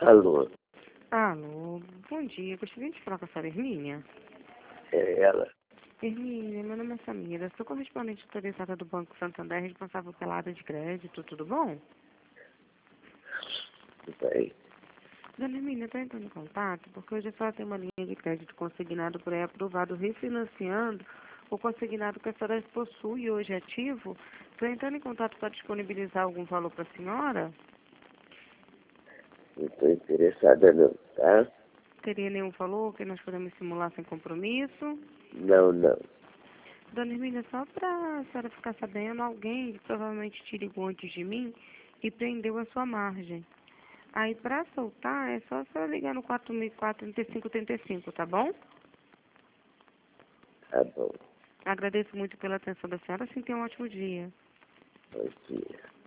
Alô, Alô, bom dia. Gostaria de falar com a senhora Hermínia. é ela? Hermínia, meu nome é Samira. Sou correspondente autorizada do Banco Santander, responsável pela área de crédito. Tudo bom? Tudo bem? Dona Hermínia, estou entrando em contato porque hoje a senhora tem uma linha de crédito consignado por aí aprovado, refinanciando o consignado que a senhora possui hoje ativo. Estou entrando em contato para disponibilizar algum valor para a senhora. Não estou interessada não, tá? Teria nenhum valor que nós podemos simular sem compromisso? Não, não. Dona Hermínia, só para a senhora ficar sabendo, alguém provavelmente te ligou antes de mim e prendeu a sua margem. Aí, para soltar, é só a senhora ligar no 4004-3535, tá bom? Tá bom. Agradeço muito pela atenção da senhora, assim, tenha um ótimo dia. Bom dia.